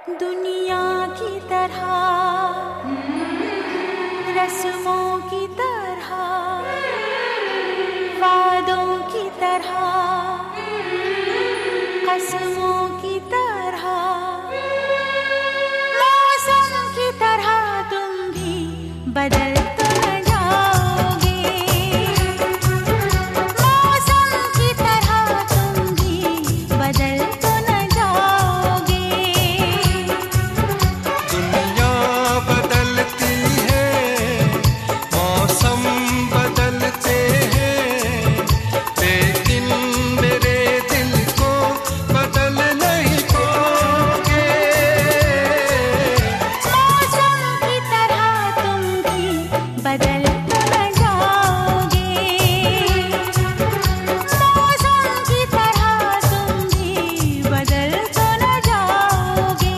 दुनिया की तरह, रस्मों की तरह, वादों की तरह, कसमों की तरह, मौसम की तरह तुम भी बदल तो न जाओगे। मौसम की तरह तुम भी बदल तो न जाओगे। दुनिया बदलती है, मौसम बदलते हैं, लेकिन मेरे दिल को बदल नहीं पाओगे। मौसम की तरह तुम भी बदल तो न जाओगे। मौसम की तरह तुम भी बदल तो न जाओगे।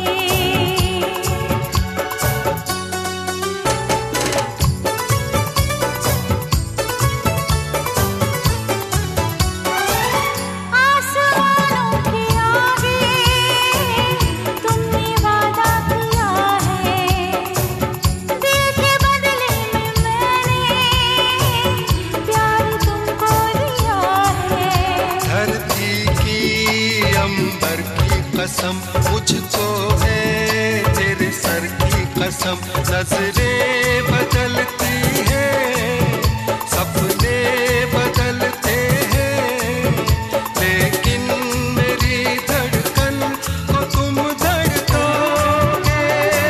आसमानों के आगे तुमने वादा किया है, दिल के बदले में मैंने प्यार तुमको दिया है। धरती की अंबर की कसम मुझको है, तेरे सर की कसम। नजरें बदलती हैं, सपने बदलते हैं, लेकिन मेरी धड़कन को तुम धड़काओगे।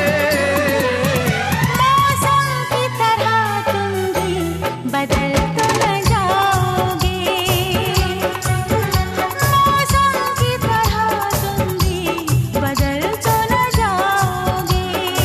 मौसम की तरह तुम भी बदल तो न जाओगे। मौसम की तरह तुम भी बदल तो न जाओगे।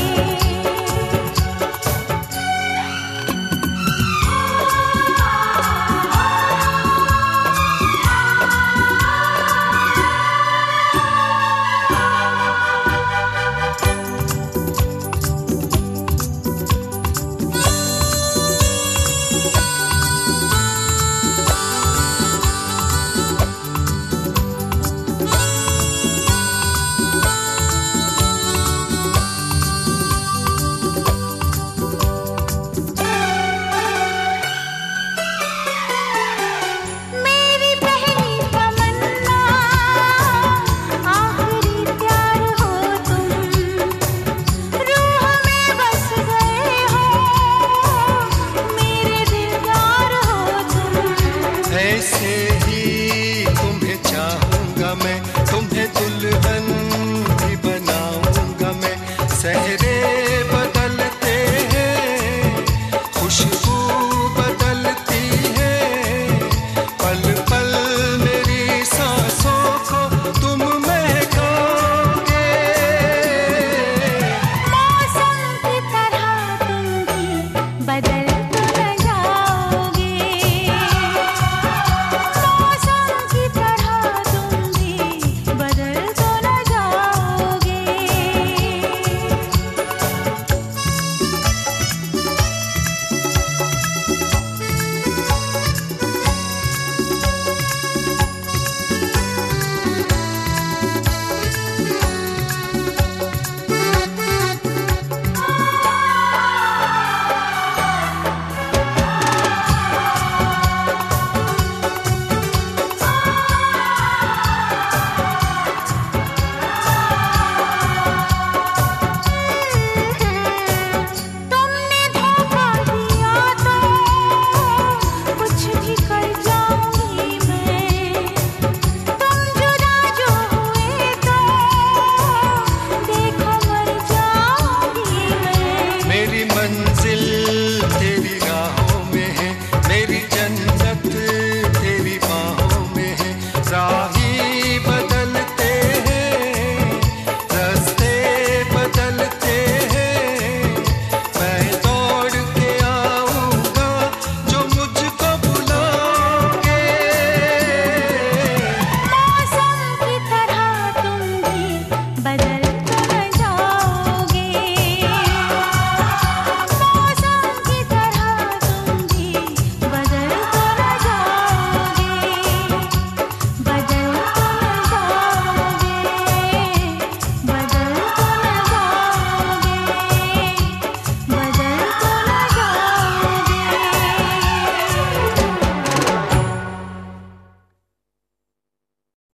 मेरी पहली तमन्ना आखिरी प्यार हो तुम, रूह में बस गए हो, मेरे दिलदार हो तुम। ऐसे